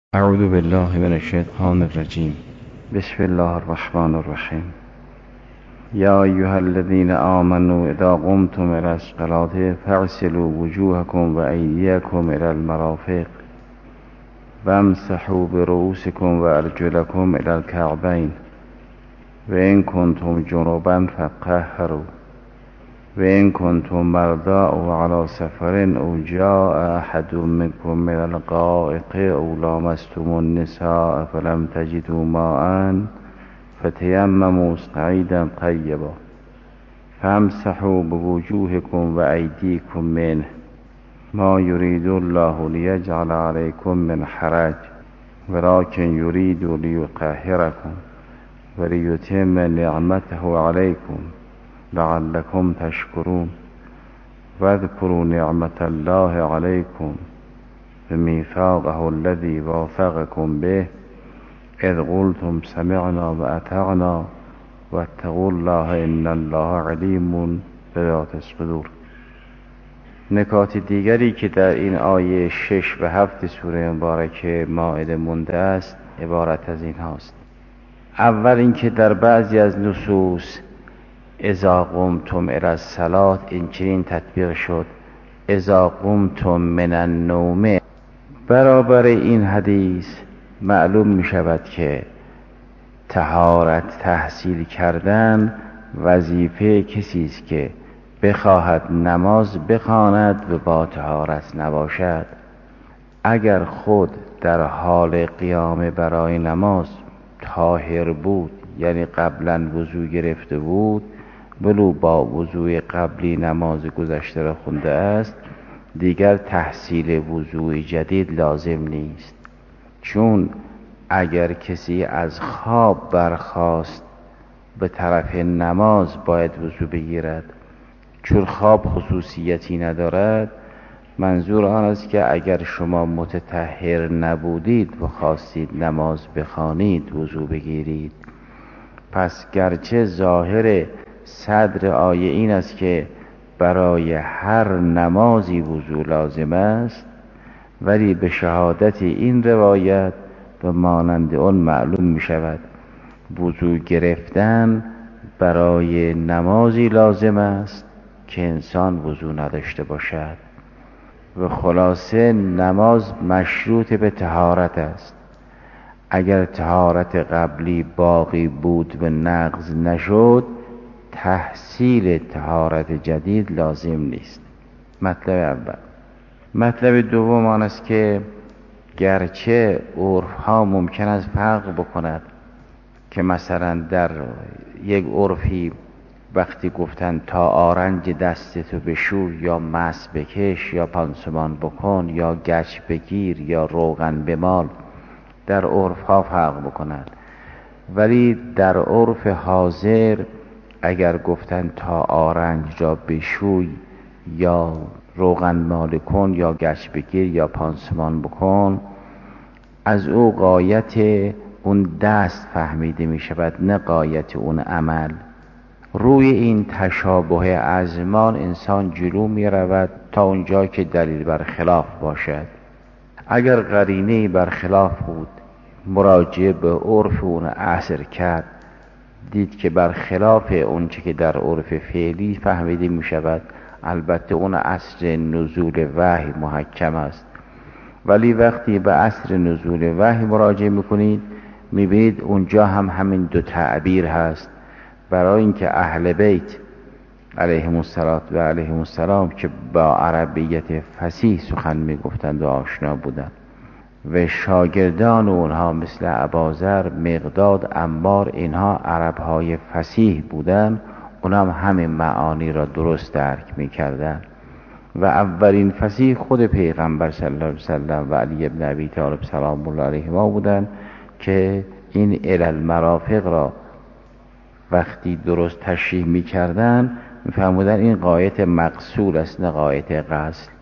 اعوذ بالله من الشیطان الرجیم. بسم الله الرحمن الرحیم. یا ایها الذین آمنوا اذا قمتم الى الصلاة فاغسلوا وجوهکم و ایدیکم الى المرافق وامسحوا برؤوسکم و ارجلکم الى الکعبین و ان کنتم جنبا فطهروا و ان کنتم مرضی او علی سفر او جاء احد منکم من الغائط او لامستم النساء فلم تجدوا ماء فتیمموا صعیدا طیبا فامسحوا بوجوهکم و ایدیکم منه ما یرید الله لیجعل علیکم من حرج ولکن یرید لیطهرکم و لیتم نعمته علیکم لعلكم تشكرون واذكروا نعمة الله عليكم بميثاقه الذي واثقكم به اذ قلتم سمعنا وأطعنا واتقوا الله ان الله علیم بذات الصدور. نکات دیگری که در این آیه 6 و 7 سوره مبارکه مائده مونده است عبارت از این هاست. اول اینکه در بعضی از نصوص اذا قمتم الی الصلاة این چنین تطبیق شد اذا قمتم من النوم. برابر این حدیث معلوم می شود که طهارت تحصیل کردن وظیفه کسی است که بخواهد نماز بخواند و با طهارت نباشد. اگر خود در حال قیام برای نماز طاهر بود، یعنی قبلا وضو گرفته بود، ولو با وضوء قبلی نماز گذشته را خونده است، دیگر تحصیل وضوء جدید لازم نیست. چون اگر کسی از خواب برخاست به طرف نماز باید وضو بگیرد. چون خواب خصوصیتی ندارد، منظور آن است که اگر شما متطهر نبودید و خواستید نماز بخوانید وضو بگیرید. پس گرچه ظاهر صدر آیه این است که برای هر نمازی وضو لازم است، ولی به شهادت این روایت و مانند آن معلوم می شود وضو گرفتن برای نمازی لازم است که انسان وضو نداشته باشد. و خلاصه نماز مشروط به طهارت است. اگر طهارت قبلی باقی بود و نقض نشد، تحصیل طهارت جدید لازم نیست. مطلب اول. مطلب دوم آن است که گرچه عرف ها ممکن است فرق بکند که مثلا در یک عرفی وقتی گفتن تا آرنج دستتو بشور یا مس بکش یا پانسمان بکن یا گچ بگیر یا روغن بمال، در عرف ها فرق بکند، ولی در عرف حاضر اگر گفتن تا آرنج را بشوی یا روغن مال کن یا گچ بگیر یا پانسمان بکن، از او غایت اون دست فهمیده می شود، نه غایت اون عمل. روی این تشابه ازمان انسان جلو می رود تا اونجا که دلیل بر خلاف باشد. اگر قرینه بر خلاف بود، مراجعه به عرف اون عصر کرد، دید که بر خلاف اون چه که در عرف فعلی فهمیده می شود، البته اون عصر نزول وحی محکم است، ولی وقتی به عصر نزول وحی مراجعه میکنید میبینید اونجا هم همین دو تعبیر هست. برای اینکه اهل بیت علیهم الصلاة و علیهم السلام که با عربیت فصیح سخن میگفتند و آشنا بودند و شاگردان اونها مثل اباذر، مقداد، عمار، اینها عربهای فصیح بودند، اونها همین معانی را درست درک میکردند. و اولین فصیح خود پیغمبر صلی الله علیه وسلم و علی ابن ابی طالب سلام الله علیهما بودند که این الی المرافق را وقتی درست تشریح میکردند میفهمودن این غایت مقصود است نه غایت قصد.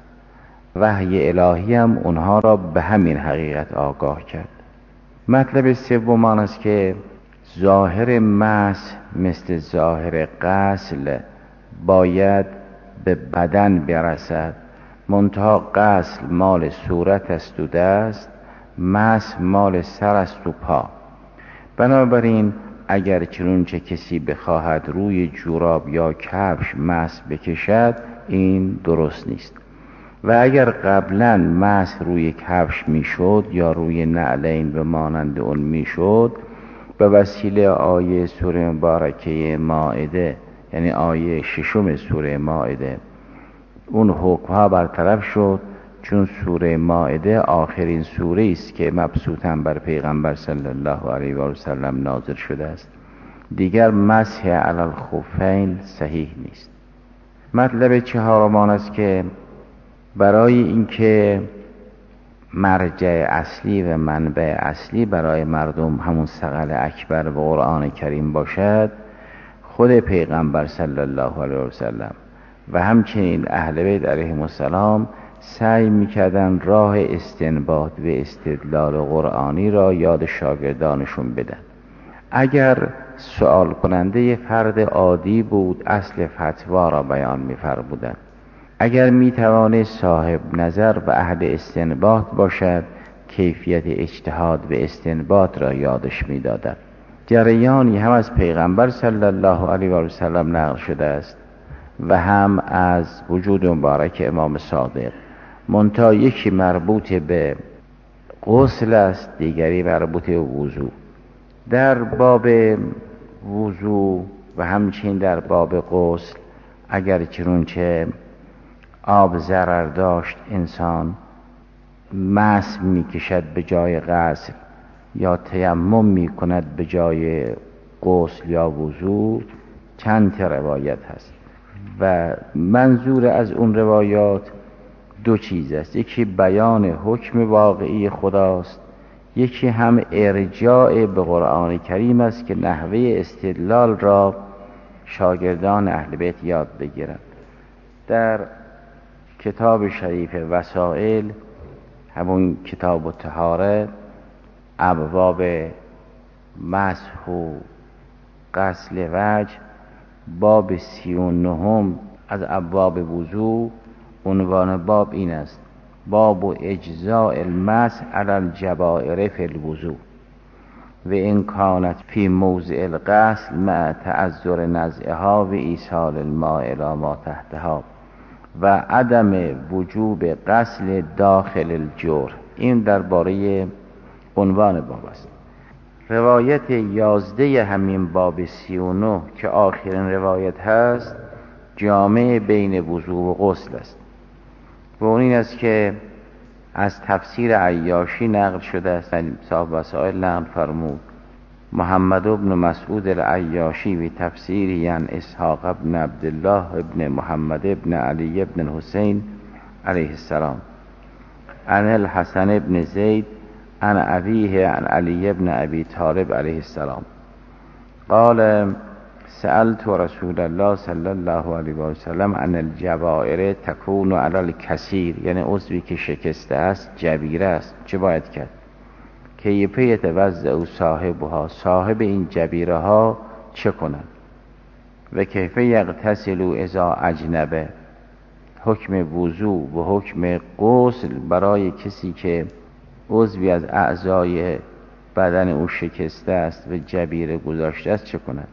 وحی الهی هم اونها را به همین حقیقت آگاه کرد. مطلب سوم آن است که ظاهر مسح مثل ظاهر غسل باید به بدن برسد، منتها غسل مال صورت است و دست، مسح مال سر است و پا. بنابراین اگر چنانچه کسی بخواهد روی جوراب یا کفش مسح بکشد این درست نیست. و اگر قبلا مسح روی کفش میشد یا روی نعلین به مانند اون میشد، به وسیله آیه سوره مبارکه مائده، یعنی آیه 6 سوره مائده، اون حکمها برطرف شد، چون سوره مائده آخرین سوره است که مبسوطاً بر پیغمبر صلی الله علیه و سلم نازل شده است. دیگر مسح علی الخفین صحیح نیست. مطلب چهارم آن است که برای اینکه مرجع اصلی و منبع اصلی برای مردم همون ثقل اکبر و قرآن کریم باشد، خود پیغمبر صلی الله علیه و سلم و همچنین اهل بیت علیهم السلام سعی میکردن راه استنباط و استدلال قرآنی را یاد شاگردانشون بدن. اگر سوال کننده فرد عادی بود اصل فتوا را بیان می‌فرمودند. اگر میتوانست صاحب نظر و اهل استنباط باشد کیفیت اجتهاد و استنباط را یادش میدادند. جریانی هم از پیغمبر صلی الله علیه و سلم نقل شده است و هم از وجود مبارک امام صادق، منتها یکی مربوط به غسل است، دیگری مربوط به وضو. در باب وضو و همچنین در باب غسل اگر چنانچه آب ضرر داشت انسان مسح میکشد به جای غسل یا تیمم میکند به جای غسل یا وضو، چند تا روایت هست و منظور از اون روایات دو چیز است. یکی بیان حکم واقعی خداست، یکی هم ارجاع به قرآن کریم است که نحوه استدلال را شاگردان اهل بیت یاد بگیرند. در کتاب شریف وسائل، همون کتاب الطهاره، ابواب مسح و غسل وجه، باب 39 از ابواب وضو، عنوان باب این است: باب اجزاء المسح علی الجبائر فی الوضو و ان کانت فی موضع الغسل مع تعذر نزعها و ایصال الماء الی ما تحتها و عدم وجوب غسل داخل الجور. این درباره عنوان باب است. روایت 11 همین باب 39 که آخرین روایت هست جامع بین وضو و غسل است و اون این است که از تفسیر عیاشی نقل شده است. صاحب وسائل نقل فرمود: محمد بن مسعود العیاشی و تفسیری عن اسحاق ابن عبدالله ابن محمد ابن علی ابن الحسین علیه السلام عن الحسن ابن زید عن ابیه عن علی ابن ابی طالب علیه السلام قال سألت رسول الله صلی الله علیه و سلم عن الجبائر تکون علی الکثیر، یعنی عضوی که شکسته است جبیره است، چه باید کرد؟ کیف یتوضأ او صاحبها، صاحب این جبیره ها چه کنند؟ و کیف یغتسل اذا اجنبه، حکم وضو و حکم غسل برای کسی که عضوی از اعضای بدن او شکسته است و جبیره گذاشته است چه کند؟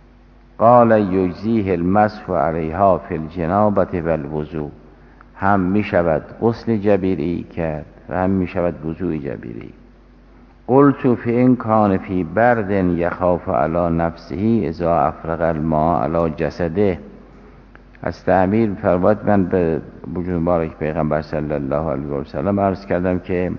قال یجزیه المسح علیها فی الجنابة و الوضو، هم می شود غسل جبیری کرد و هم می شود وضوء جبیری. قلت فی ان کان فی برد یخاف علی نفسه اذا افرغ الماء علی جسده. از تعبیر فرمود من به وجود مبارک پیغمبر صلی الله علیه و سلم عرض کردم که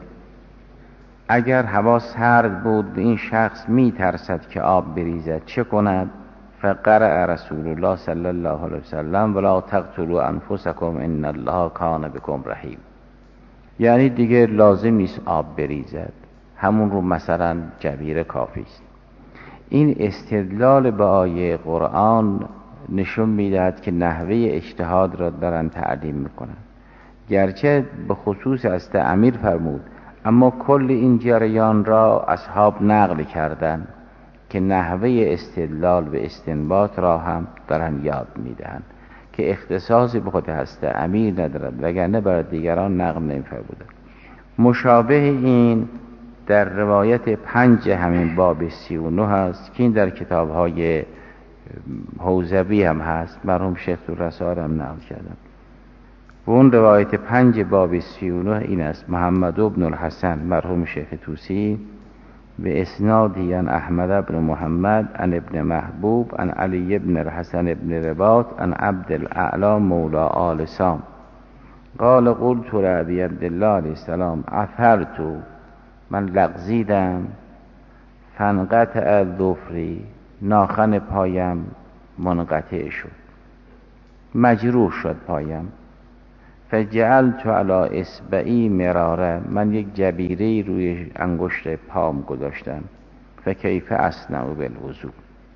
اگر هوا سرد بود این شخص می ترسد که آب بریزد چه کند؟ فقرأ رسول الله صلی الله علیه و سلم ولا تقتلوا انفسکم ان الله کان بکم رحیم، یعنی دیگه لازم نیست آب بریزد، همون رو مثلا جبیره کافی است. این استدلال به آیه قرآن نشون میدهد که نحوه اجتهاد را دارن تعلیم میکنن، گرچه به خصوص از امیر فرمود اما کل این جریان را اصحاب نقل کردن که نحوه استدلال و استنباط را هم دارن یاد میدهند که اختصاصی به خود هست امیر ندارد، وگرنه برای دیگران نقل نمی‌فرمودند. مشابه این در روایت 5 همین باب 39 هست که این در کتاب‌های حوزوی هم هست، مرحوم شیخ الرسال هم نقل کردن. و اون روایت 5 باب 39 این است: محمد بن الحسن مرحوم شیخ طوسی به اسنادی عن احمد بن محمد عن ابن محبوب عن علی بن الحسن بن رباط عن عبد الاعلی مولا آل سام قال قلت لأبی عبدالله علیه السلام عثرت، من لغزیدم، فانقطع ظفری، ناخن پایم منقطع شد، مجروح شد پایم، فجعلت علی اصبعی مراره، من یک جبیره روی انگشت پام گذاشتم، فکیف اصنع بالوضو.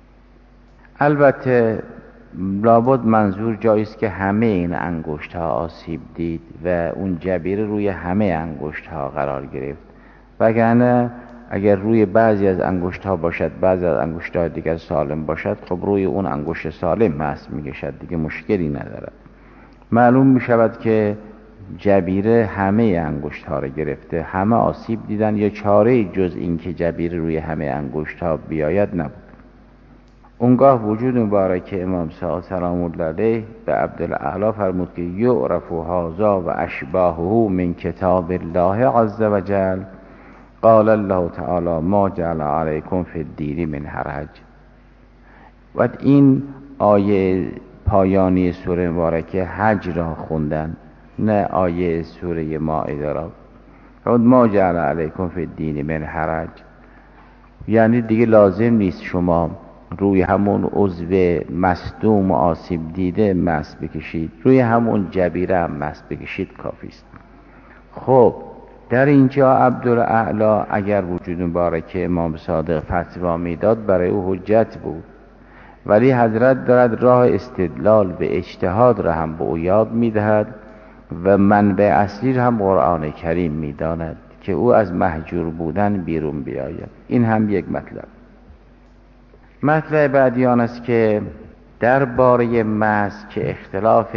البته لابد منظور جاییست که همه این انگشت ها آسیب دید و اون جبیره روی همه انگشت ها قرار گرفت، وگرنه اگر روی بعضی از انگشت ها باشد بعضی از انگشت ها دیگر سالم باشد، خب روی اون انگشت سالم مس میکشد، دیگه مشکلی ندارد. معلوم می شود که جبیره همه انگشت ها را گرفته، همه آسیب دیدن، یا چاره جز این که جبیره روی همه انگشت ها بیاید نبود. اونگاه وجود مبارک امام صادق سلام الله علیه به عبدالاعلی فرمود که یعرف هذا و اشباهه من کتاب الله عز وجل، قال الله تعالی ما جعل علیکم فی الدین من حرج. و این آیه پایانی سوره مبارکه حج را خوندن، نه آیه سوره مائده را. فرمود ما جعل علیکم فی الدین من حرج، یعنی دیگه لازم نیست شما روی همون عضو مصدوم و آسیب دیده مس بکشید، روی همون جبیره هم مس بکشید کافی است. خب در اینجا عبدالاعلی اگر وجود مبارک امام صادق فتوا میداد برای او حجت بود، ولی حضرت دارد راه استدلال به اجتهاد را هم به او یاد میدهد و منبع اصلی هم قرآن کریم میداند که او از محجور بودن بیرون بیاید. این هم یک مطلب. مطلب بعدی آن است که درباره مس که اختلاف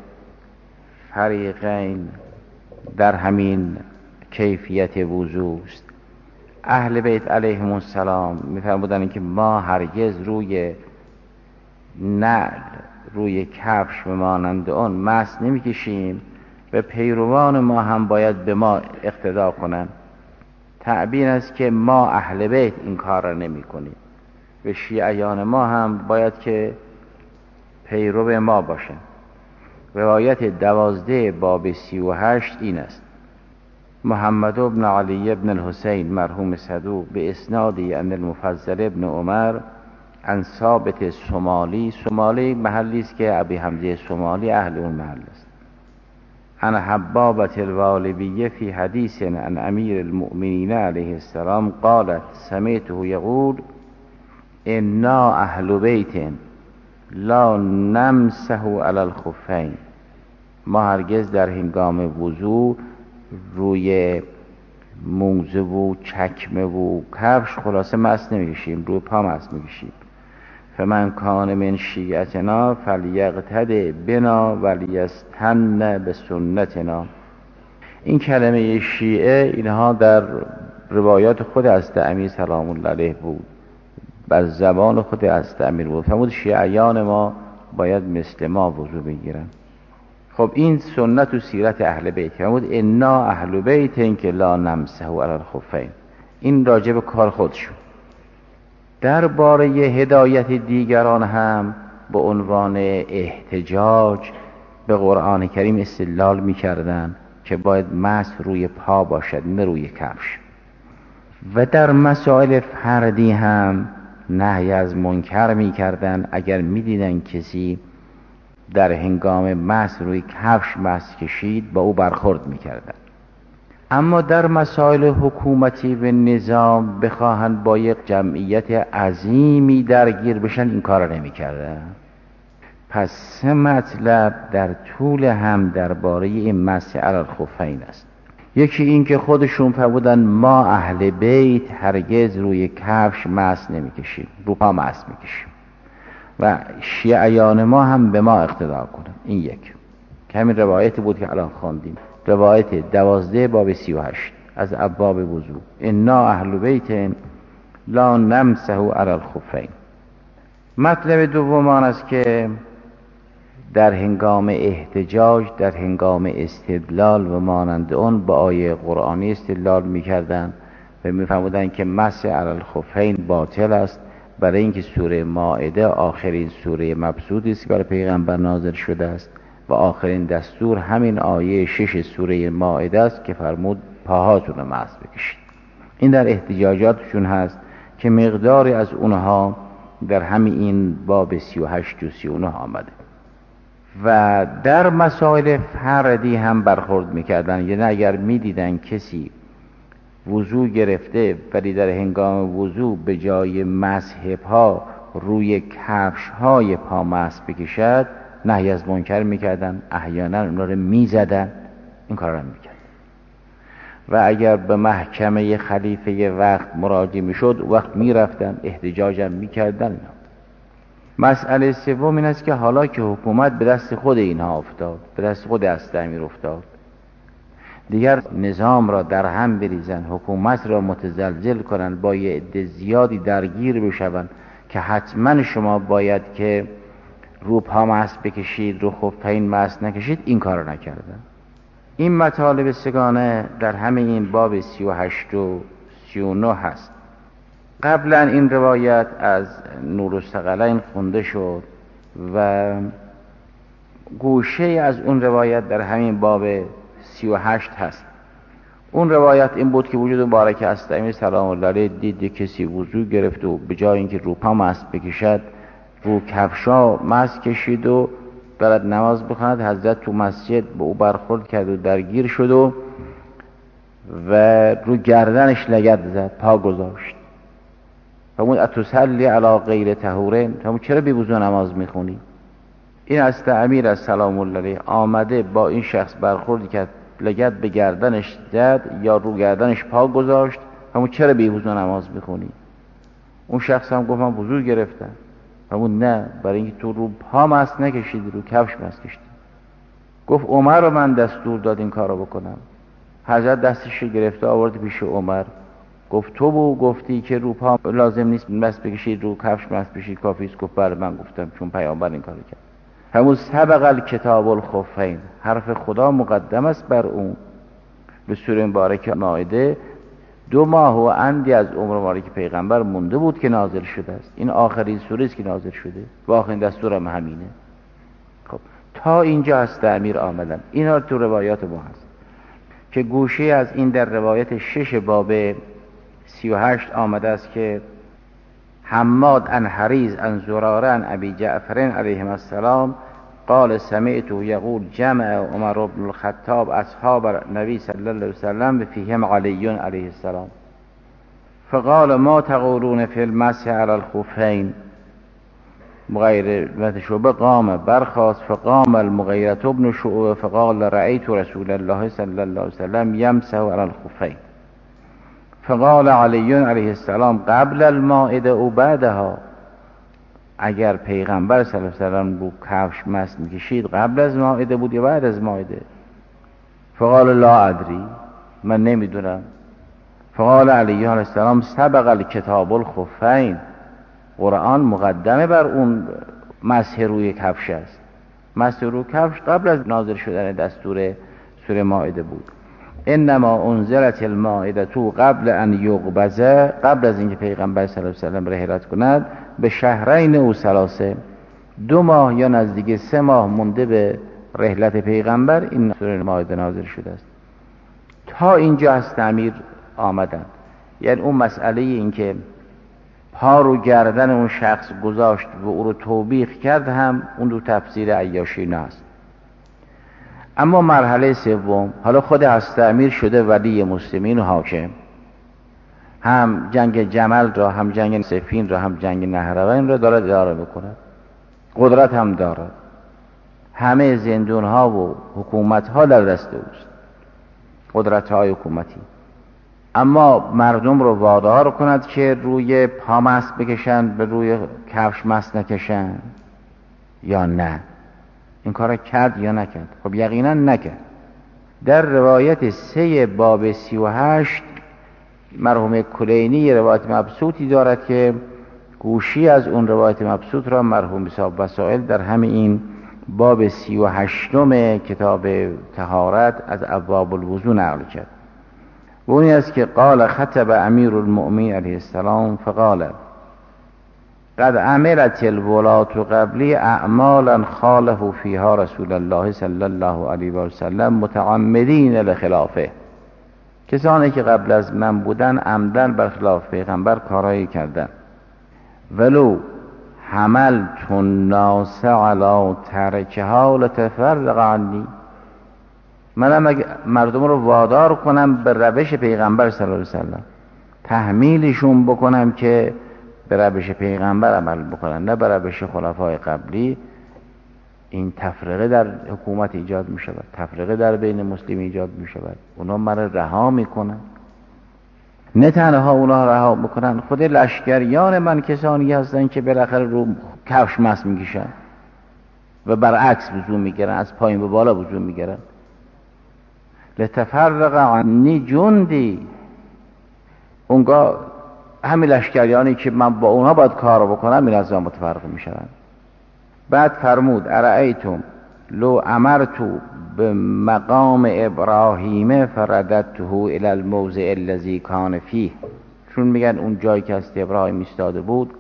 فریقین در همین کیفیت وضو است. اهل بیت علیهم السلام می‌فرمودند که ما هرگز روی نعل، روی کفش و مانند آن مس نمی‌کشیم و پیروان ما هم باید به ما اقتدا کنند. تعبیر است که ما اهل بیت این کار را نمی‌کنیم و شیعیان ما هم باید که پیرو ما باشند. روایت 12 باب 38 این است: محمد بن علی بن الحسین مرحوم صدوق به اسنادی ان المفضل ابن عمر عن ثابت سمالی، سمالی محلی است که ابی حمزه سمالی اهل اون محل است، عن حبابة الوالبیه فی حدیث عن امیر المؤمنین علیه السلام قالت سمعته یقول انا اهل بیت لا نمسح علی الخفین، ما هرگز در هنگام وضو روی موزه و چکمه و کفش خلاصه مس نمیکشیم، روی پا مس میکشیم. فمن کان من شیعتنا فلیقتد بنا ولیستن به سنتنا. این کلمه شیعه اینها در روایات خود حضرت امیر سلام الله علیه بود، بر زبان خود حضرت امیر بود. فرمود شیعیان ما باید مثل ما وضو بگیرن. خب این سنت و سیرت اهل بیت. فرمود انا اهل بیت که لا نمسح علی الخفین. این راجع به کار خودشون. درباره هدایت دیگران هم به عنوان احتجاج به قرآن کریم استدلال می‌کردند که باید مسح روی پا باشد نه روی کفش. و در مسائل فردی هم نهی از منکر می‌کردند. اگر می‌دیدن کسی در هنگام مسح روی کفش مسح کشید با او برخورد می‌کردند. اما در مسائل حکومتی و نظام بخواهند با یک جمعیت عظیمی درگیر بشن این کار را نمی‌کردن. پس 3 مطلب در طول هم درباره این مسح علی الخفین است. یکی این که خودشون فرمودن ما اهل بیت هرگز روی کفش مسح نمی‌کشیم، رو پا مسح می‌کشیم و شیعیان ما هم به ما اقتدا کنند. این یک که همین روایت بود که الان خواندیم، روایت 12 باب 38. از ابواب وضو. انا اهل بیت لا نمسح علی الخفین. مطلب دوم آن است که در هنگام احتجاج، در هنگام استدلال و مانند اون با آیه قرآنی استدلال می‌کردند و می‌فرمودند که مسح علی الخفین باطل است، برای اینکه سوره مائده آخرین سوره مبسوطی است که برای پیغمبر نازل شده است و آخرین دستور همین آیه 6 سوره مائده است که فرمود پاهاتون رو مسح بکشید. این در احتجاجاتشون هست که مقداری از اونها در همین این باب 38 و 39 آمده و در مسائل فردی هم برخورد میکردن. یعنی اگر میدیدن کسی وضو گرفته ولی در هنگام وضو به جای مسح پا روی کفش های پا مسح بکشد، نهی از منکر میکردن، احیانا اونا رو میزدن، این کار رو میکردن. و اگر به محکمه خلیفه وقت مراجعه میشد وقت میرفتن احتجاج هم میکردن. مسئله سوم این است که حالا که حکومت به دست خود اینها افتاد، به دست خود هسته‌امیر افتاد، دیگر نظام را در هم بریزن، حکومت را متزلزل کنن، با یه عده زیادی درگیر بشون که حتما شما باید که رو پا مسح بکشید، رو خفین مسح نکشید، این کار را نکردن. این مطالب سگانه در همه این باب 38 و 39 هست. قبلا این روایت از نورالثقلین خونده شد و گوشه از اون روایت در همین باب 38 هست. اون روایت این بود که وجود مبارک هسته‌امیر سلام الله علیه دید کسی وضو گرفت و به جای اینکه رو پا مسح بکشد رو کفشا مسح کشید و برد نماز بخواند. حضرت تو مسجد به او برخورد کرد و درگیر شد و رو گردنش لگد زد، پا گذاشت. فرمود اتصلی علی غیر طهورین، فرمود چرا بی وضو نماز میخونی؟ این هسته‌امیر از سلام الله علیه آمده با این شخص برخورد کرد، لگد به گردنش زد یا رو گردنش پا گذاشت، فرمود چرا بی وضو نماز میخونی؟ اون شخص هم گفت من وضو گرفتم. فرمود نه، برای اینکه تو رو پا مسح نکشیدی، رو کفش مسح کشیدی. گفت عمر رو من دستور داد این کارو بکنم. حضرت دستش گرفته آورد پیش عمر، گفت تو گفتی که رو پا لازم نیست مسح بکشید، رو کفش مسح بکشید کافی است. گفت بله من گفتم چون پیامبر این کارو کرد. همون سبق الکتاب الخفین، حرف خدا مقدم است بر اون. به سوره مبارکه مائده 2 ماه و اندی از عمر مبارک پیغمبر مونده بود که نازل شده است. این آخرین سوره است که نازل شده و آخرین دستور هم همینه. خب تا اینجا هسته‌امیر آمدن. اینا تو روایات ما هست که گوشه از این در روایت 6 باب 38 آمده است که حماد عن حریز عن زراره عن ابی جعفر علیهم السلام قال سمعته یقول جمع عمر بن الخطاب اصحاب نبی صلی الله علیه وسلم فیهم علی علیه السلام فقال ما تقولون فی المسح علی الخفین. مغیره شعبه قام برخاست، فقام المغیره بن شعبه فقال رأیت رسول الله صلی الله علیه وسلم یمسح علی الخفین. فقال علی علیه السلام قبل المائده او بعدها. اگر پیغمبر صلی الله علیه وسلم رو کفش مسح میکشید قبل از مائده بود یا بعد از مائده؟ فقال لا ادری، من نمیدونم. فقال علی علیه السلام سبق الکتاب الخفین، قرآن مقدمه بر اون مسح روی کفش است. مسح روی کفش قبل از نازل شدن دستور سوره مائده بود. انما انزلت المائده تو قبل ان یقبضه، قبل از اینکه پیغمبر صلی الله علیه و سلم رحلت کند، به شهرین او ثلاثه، 2 ماه یا نزدیک 3 ماه مونده به رحلت پیغمبر این سوره مائده نازل شده است. تا اینجا هسته‌امیر آمدند. یعنی اون مسئله این که پا رو گردن اون شخص گذاشت و او رو توبیخ کرد هم اون دو تفسیر عیاشی است. اما مرحله سوم، حالا خود هسته‌امیر شده ولی مسلمین و حاکم، هم جنگ جمل را، هم جنگ صفین را، هم جنگ نهروین را دارد اداره میکند، قدرت هم دارد، همه زندون ها و حکومت ها در دست اوست، قدرت های حکومتی. اما مردم رو وادار کند که روی پا مسح بکشن، به روی کفش مسح نکشن یا نه؟ این کار کرد یا نکرد؟ خب یقینا نکرد. در روایت 3 باب 38 مرحوم کلینی روایت مبسوطی دارد که گوشی از اون روایت مبسوط را مرحوم صاحب وسائل در همین باب 38 کتاب طهارت از ابواب الوضو نقل کرد. و اونی است که قال خطب امیر المؤمنین علیه السلام فقال قد عملت الولاة قبلی اعمالا خالفوا فیها رسول الله صلی الله علیه و سلم متعمدین لخلافه. کسانی که قبل از من بودن عمدن بر خلاف پیغمبر کارایی کردن. ولو حملت الناس علی ترکها لتفرق عنی، منم اگه مردم رو وادار کنم به روش پیغمبر صلی الله علیه وسلم، تحمیلشون بکنم که به روش پیغمبر عمل بکنن نه به روش خلفای قبلی، این تفرقه در حکومت ایجاد می شود، تفرقه در بین مسلمین ایجاد می شود. اونا مرا رها می کنن. نه تنها اونا رها میکنن، خود لشکریان من کسانی هستن که بالاخره رو کفش مس میکشن و برعکس وضو میگیرن، از پایین به بالا وضو میگیرن. لتفرق عنی جندی، اونگاه همین لشکریانی که من با اونا باید کار بکنم این از آن متفرق میشن. بعد فرمود ارأیتم لو امرتو به مقام ابراهیم فرددته الی الموضع الذی کان فیه، چون میگن اون جایی که است ابراهیم ایستاده بود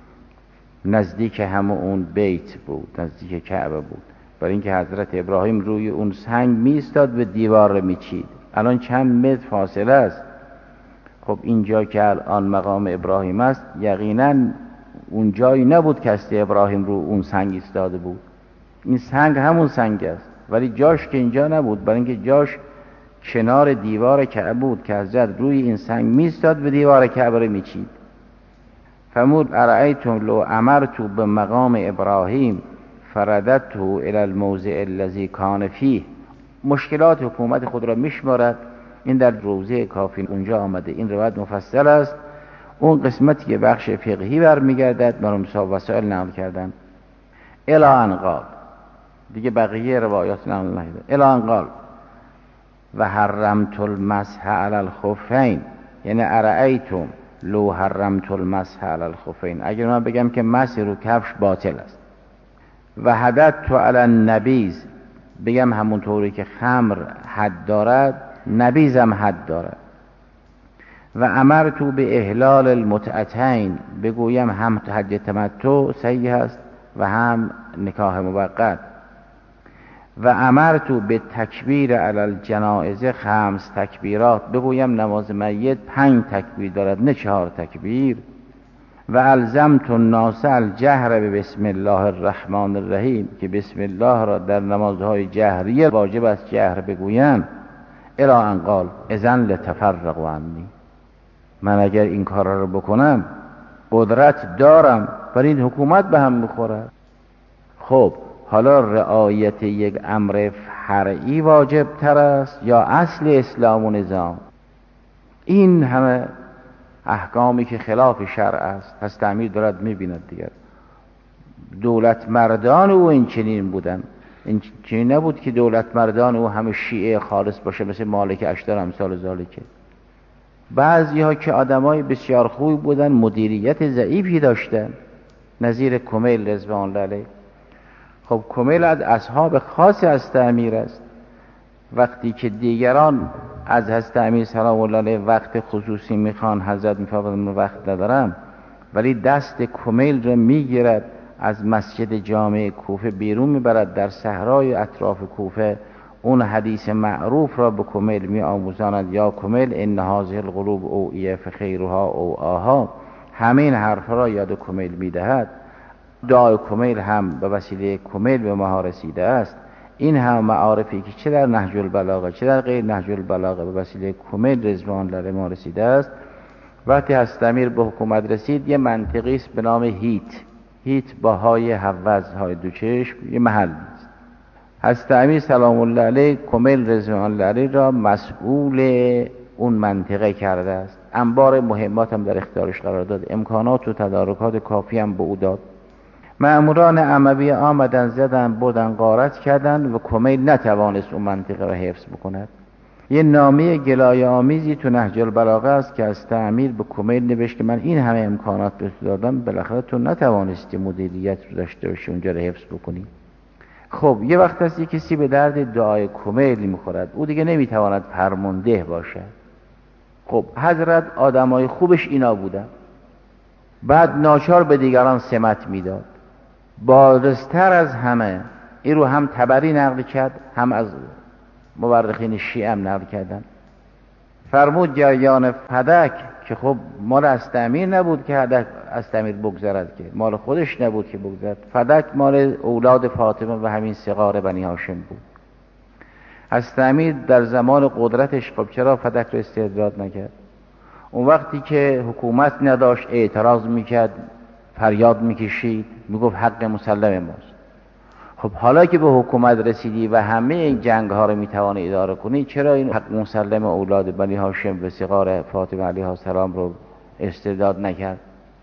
نزدیک همون اون بیت بود، نزدیک کعبه بود، برای اینکه حضرت ابراهیم روی اون سنگ میایستاد و دیوار رو میچید. الان چند متر فاصله است. خب اینجا که الان مقام ابراهیم است یقینا اون جایی نبود که است ابراهیم رو اون سنگ ایستاده بود. این سنگ همون سنگ است ولی جاش که اینجا نبود، برای اینکه جاش کنار دیوار کعبه بود که حضرت روی این سنگ میستاد به دیوار کعبه رو میچید. فرمود ارأیتم لو امرتو به مقام ابراهیم فرددته الی الموضع الذی کان فیه. مشکلات حکومت خود را میشمارد. این در روضه کافی اونجا آمده، این روایت مفصل است. اون قسمتی که بخش فقهی برمیگردد مرحوم صاحب وسائل نقل کردن الی ان قال، دیگه بقیه روایات نقل نشده. الی ان قال و حرمت المسح علی الخفین، یعنی ارأیتم لو حرمت المسح علی الخفین، اگر من بگم که مسح رو کفش باطل است، و حددت علی النبیذ، بگم همونطوری که خمر حد دارد نبیذ هم حد دارد، و امرتو به احلال المتعتین، بگویم هم حج تمتع صحیح است و هم نکاح موقت، و امرتو به تکبیر علی الجنائز 5 تکبیرات، بگویم نماز میت 5 تکبیر دارد نه 4 تکبیر، و الزمت الناس الجهر به بسم الله الرحمن الرحیم، که بسم الله را در نمازهای جهریه واجب است جهر بگویم. الی ان قال اذن لتفرقوا عنی، من اگر این کارا رو بکنم قدرت دارم ولی این حکومت به هم میخوره. خب حالا رعایت یک امر فرعی واجب تر است یا اصل اسلام و نظام؟ این همه احکامی که خلاف شرع است هست امیر دارد میبیند. دیگر دولت مردان او این چنین بودن، این چنین نبود که دولت مردان او همه شیعه خالص باشه مثل مالک اشتر امثال ذالکه. بعضی ها که آدمای بسیار خوبی بودن مدیریت ضعیفی داشتن، نظیر کمیل رضوان الله علیه. خب کمیل از اصحاب خاص هست امیر است. وقتی که دیگران از هست امیر سلام الله علیه وقت خصوصی میخوان، حضرت میفرمایند وقت ندارم، ولی دست کمیل را میگیرد از مسجد جامع کوفه بیرون میبرد، در صحرای اطراف کوفه اون حدیث معروف را به کمیل می آموزاند، یا کمیل ان هذه القلوب اوعیه فخیرها اوعاها، همین حرف را یاد کمیل میدهد. دعای کمیل هم به وسیله کمیل به ما رسیده است. این هم معارفی که چه در نهج البلاغه چه در غیر نهج البلاغه به وسیله کمیل رضوان الله ما رسیده است. وقتی حضرت امیر به حکومت رسید یه منطقی است به نام هیت با های حوض های دو چشم، یه محل است. حضرت امیر سلام الله علیه کمیل رضوان الله علیه را مسئول اون منطقه کرده است. انبار مهمات هم در اختیارش قرار داد، امکانات و تدارکات کافی هم به او داد مأموران اموی آمدن زدن بردن غارت کردن و کمیل نتوانست اون منطقه را حفظ بکند. یه نامه گلایه آمیزی تو نهج البلاغه است که از تعمیر به کمیل نوشت که من این همه امکانات به تو دادم، بالاخره تو نتوانستی مدیریت رو داشته باشی اونجا رو حفظ بکنی. خب یه وقت هست یه کسی به درد دعای کمیل میخورد، او دیگه نمیتواند فرمانده باشد. خب حضرت آدمای خوبش اینا بودن، بعد ناچار به دیگران سمت میداد. بارزتر از همه این رو هم طبری نقل کرد، هم از مورخین شیعه هم نقل کردن. فرمود جریان فدک که خب مال استعمیر نبود که هدک استعمیر بگذرد، که مال خودش نبود که بگذرد. فدک مال اولاد فاطمه و همین صغار بنی هاشم بود. استعمیر در زمان قدرتش خب چرا فدک رو استرداد نکرد؟ اون وقتی که حکومت نداشت اعتراض میکرد، فریاد میکشید، میگفت حق مسلم ماست. خب حالا که به حکومت رسیدی و همه این جنگ ها رو میتوانی اداره کنی، چرا این حق مسلم اولاد بنی هاشم و صغار فاطمه علیها السلام رو استرداد نکرد؟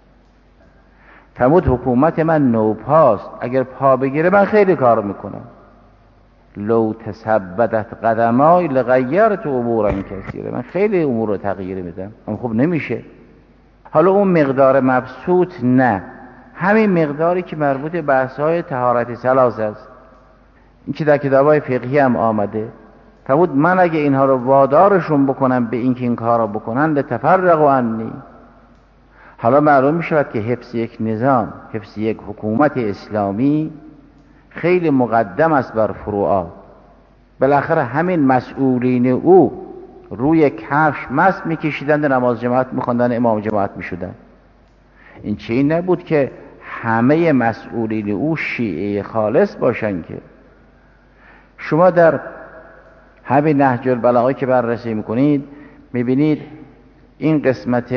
فرمود حکومت من نوپاست، اگر پا بگیره من خیلی کار میکنم. لو تثبتت قدمای لغیرت امورا کثیره، من خیلی امور رو تغییر میدم. اما خب نمیشه. حالا اون مقدار مبسوط نه، همین مقداری که مربوط به بحث‌های طهارت ثلاث است، این که در کتاب‌های فقهی هم آمده. فرمود من اگه اینها رو وادارشون بکنم به اینکه این کار رو بکنن لتفرقوا عنی. حالا معلوم میشود که حفظ یک نظام، حفظ یک حکومت اسلامی خیلی مقدم است بر فروعات. بالاخره همین مسئولین او روی کفش مست میکشیدند، نماز جماعت میخوندن، امام جماعت میشدن. این چیزی نبود که همه مسئولین او شیعه خالص باشن. که شما در همین نهج البلاغه که بررسی میکنید میبینید این قسمت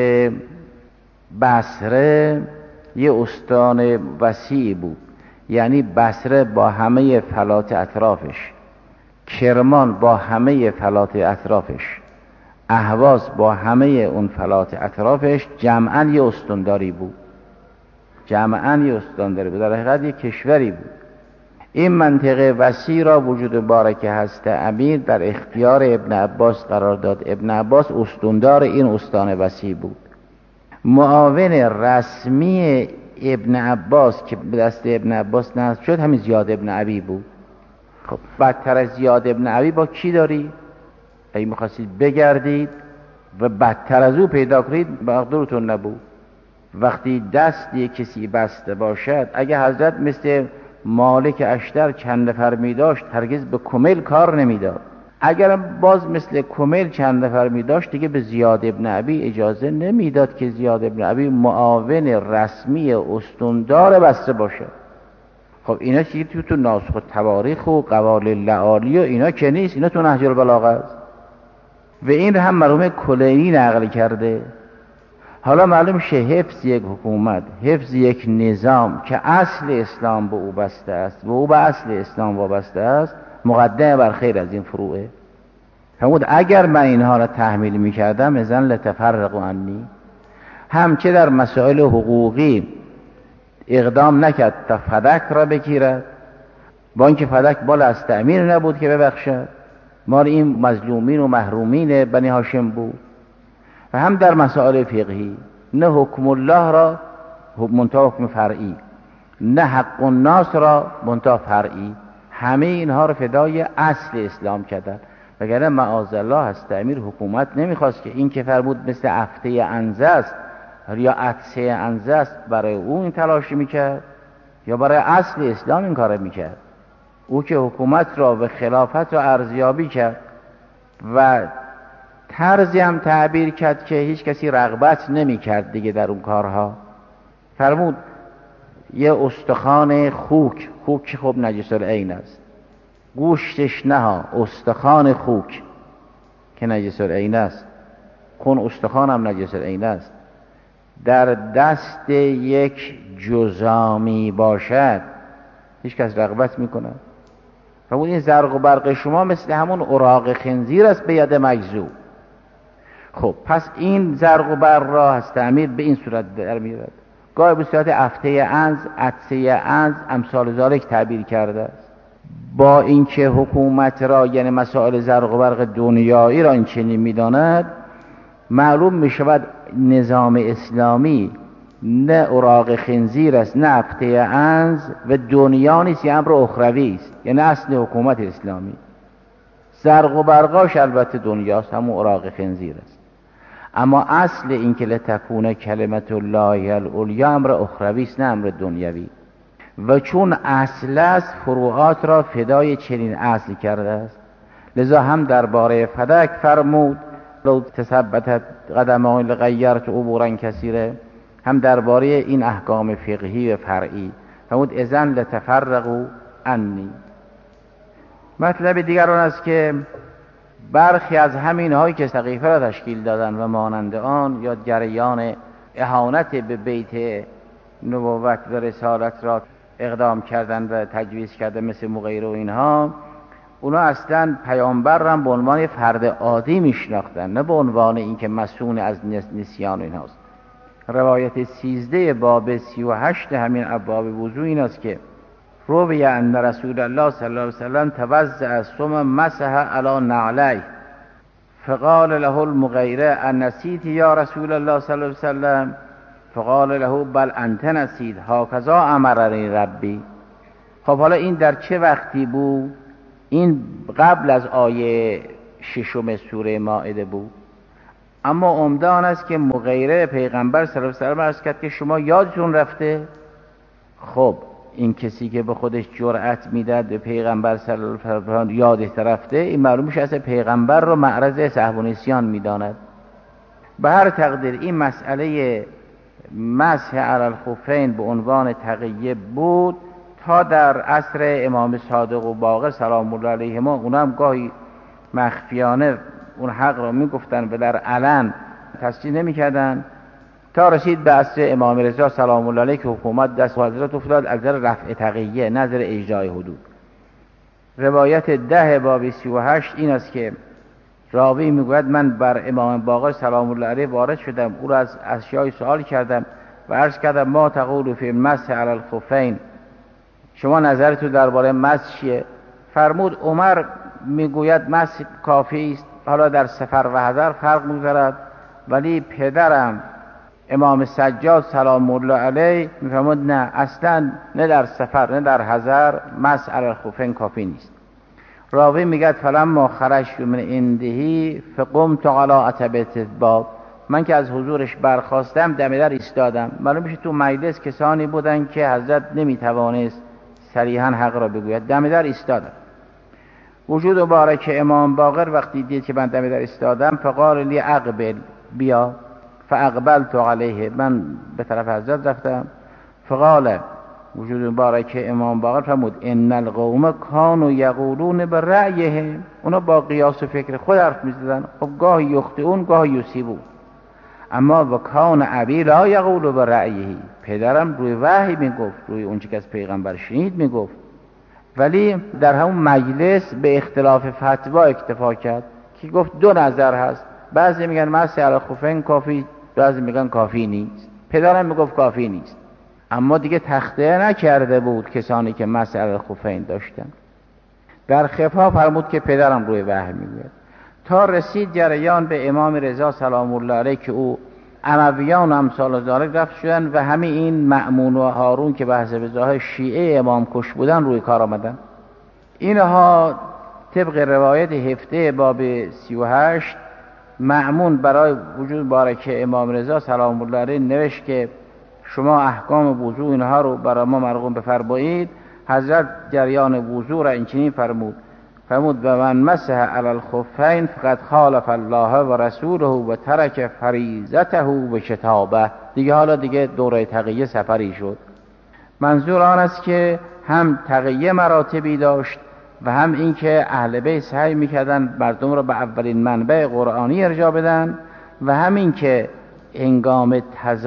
بصره یه استان وسیع بود، یعنی بصره با همه فلات اطرافش، کرمان با همه فلات اطرافش، اهواز با همه اون فلات اطرافش جمعاً یه استانداری بود. جمعاً یه استانداری بود، در حقیقت یه کشوری بود. این منطقه وسیع را وجود بارکه هست امیر در اختیار ابن عباس قرار داد. ابن عباس استاندار این استان وسیع بود. معاون رسمی ابن عباس که به دست ابن عباس نصب شد همین زیاد ابن ابی بود. خب بدتر از زیاد ابن ابی با کی داری؟ اگه میخواستید بگردید و بدتر از او پیدا کنید مقدورتون نبود. وقتی دست یک کسی بسته باشد، اگه حضرت مثل مالک اشتر چند نفر می داشت هرگز به کمیل کار نمیداد. اگر باز مثل کمیل چند نفر می داشت دیگه به زیاد ابن ابی اجازه نمیداد که زیاد ابن ابی معاون رسمی استاندار بسته باشه. خب اینا چیزی تو ناسخ تواریخ و قوالع لعالی و اینا که نیست، اینا تو نهج البلاغه است و این هم مرحوم کلینی نقل کرده. حالا معلوم شه حفظ یک حکومت، حفظ یک نظام که اصل اسلام به او بسته است و او به اصل اسلام وابسته است مقدم بر خیر از این فروعه. فرمود اگر من اینها را تحمیل می‌کردم اذن لتفرقوا عنی. هم چه در مسائل حقوقی اقدام نکرد تا فدک را بگیرد، با اینکه فدک مال استعمیر نبود که ببخشد، مال این مظلومین و محرومین بنی هاشم بود. و هم در مسائل فقهی نه حکم الله را منتها حکم فرعی، نه حق الناس را منتها فرعی، همه اینها را فدای اصل اسلام کردن. وگرنه معاذالله استعمیر حکومت نمیخواست که این که فرمود مثل افته عنزه است یا عطسه عنزه است برای او این تلاشی میکرد یا برای اصل اسلام این کار میکرد. او که حکومت را و خلافت را ارزیابی کرد و طرزی هم تعبیر کرد که هیچ کسی رغبت نمی کرد دیگه در اون کارها. فرمود یه استخوان خوک خب نجس العین است، گوشتش نه، استخوان خوک که نجس العین است، خون استخوان هم نجس العین است، در دست یک جزامی باشد هیچ کس رغبت میکنه. فرمود این زرق و برق شما مثل همون اوراق خنزیر است به ید مجذوب. خب پس این زرق و برق را از تعمیر به این صورت در میاد. گاهی به صورت افته عنز، عطسه عنز، امثال ذالک تعبیر کرده است. با اینکه حکومت را یعنی مسائل زرق و برق دنیایی را این چنین می‌داند، معلوم می‌شود نظام اسلامی نه اوراق خنزیر است، نه افته عنز و دنیا نیست، یه امر اخروی است. یعنی اصل حکومت اسلامی زرق و برقاش البته دنیاست، همون اوراق خنزیر است، اما اصل این که لتکون کلمت الله العلیا امر اخروی است، نه امر دنیوی. و چون اصل است فروعات را فدای چنین اصل کرده است. لذا هم درباره فدک فرمود لو تثبتت قدمای لغیرت عبورا کثیره، هم درباره این احکام فقهی و فرعی فرمود اذن لتفرقوا عنی. مطلب دیگر آن است که برخی از همین هایی که سقیفه را تشکیل دادن و مانند آن یا جریان اهانت به بیت نبوت و رسالت را اقدام کردن و تجویز کردن، مثل مغیره و اینها، اونا اصلا پیامبر را به عنوان فرد عادی میشناختن، نه به عنوان اینکه مسئول از نسیان اینهاست. روایت 13 باب 38 همین ابواب وضو این است که روی ان رسول الله صلی الله علیه وسلم توضأ ثم مسح علی نعلیه فقال له المغیره ان نسیت یا رسول الله صلی الله علیه وسلم فقال له بل انت نسیت هکذا امرنی ربی. خب حالا این در چه وقتی بود؟ این قبل از آیه 6 سوره مائده بود. اما عمده آن است که مغیره پیغمبر صلی الله علیه وسلم عرض کرد که شما یادتون رفته. خب این کسی که به خودش جرأت میداد به پیغمبر صلی الله علیه وسلم یادش رفته، این معلوم میشه اصلا پیغمبر رو معرض سهو و نسیان میداند. به هر تقدیر این مسئله مسح علی الخفین به عنوان تقیه بود تا در عصر امام صادق و باقر سلام الله علیهما. اونا هم گاهی مخفیانه اون حق را میگفتن و در علن تصدیق نمیکردن، تا رسید به عصر امام رضا سلام الله علیه که حکومت دست حضرت افتاد از نظر رفع تقیه، نظر اجرای حدود. روایت 10 باب 38 این است که راوی میگوید من بر امام باقر سلام الله علیه وارد شدم، او را از اشیای سوال کردم و عرض کردم ما تقول فی المسح علی الخفین، شما نظرتون درباره مسح چیه؟ فرمود عمر میگوید مسح کافی است، حالا در سفر و حضر فرق می‌گذارد، ولی پدرم امام سجاد سلام الله علیه میفرمود نه، اصلا نه در سفر نه در حضر مسح علی الخفین کافی نیست. راوی میگه فلما خرجت من عنده فقمت علی عتبه الباب، من که از حضورش برخاستم دم در ایستادم. معلوم میشه تو مجلس کسانی بودن که حضرت نمیتوانست صریحا حق را بگوید، دم در ایستادم. وجود مبارک امام باقر وقتی دید که من دم در ایستادم فقال لی اقبل، بیا. فاقبلت علیه، من به طرف حضرت رفتم. فقال وجود مبارک امام باقر فرمود ان القوم کانوا یقولون برأیهم، اونا با قیاس و فکر خود حرف میزدن. خب گاهی یخطئون گاهی یصیبون، اما و کان ابی لا یقول برأیه، پدرم روی وحی میگفت، روی اونچه که از پیغمبر شنید میگفت، ولی در همون مجلس به اختلاف فتوا اکتفا کرد که گفت دو نظر هست، بعضی میگن مسح علی الخفین کافی، بعضی میگن کافی نیست. پدرم میگفت کافی نیست، اما دیگه تخطئه نکرده بود کسانی که مسح علی الخفین داشتن. در خفا فرمود که پدرم روی وحی میگوید، تا رسید جریان به امام رضا سلام الله علیه که او امویان و امثال ذالک رفت شدن و همه این مأمون و هارون که به حسب ظاهر شیعه امام کش بودن روی کار آمدن. اینها طبق روایت هفته باب 38 مأمون برای وجود مبارک امام رضا سلام الله علیه نوشت که شما احکام وضو اینها رو برای ما مرقوم بفرمایید. حضرت جریان وضو را اینچنین فرمود و من مسح علی الخفین فقد خالف الله و رسوله و ترک فریضته و کتابه. دیگه حالا دیگه دوره تقیه سفری شد. منظور آن است که هم تقیه مراتبی داشت و هم اینکه اهل بیت سعی میکردن مردم را به اولین منبع قرآنی ارجاع بدن و همین که هنگام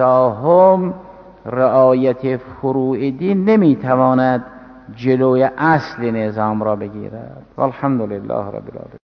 تزاحم رعایت فروع دین نمیتواند جلوی اصل نظام را بگیرد. والحمدلله رب العالمین.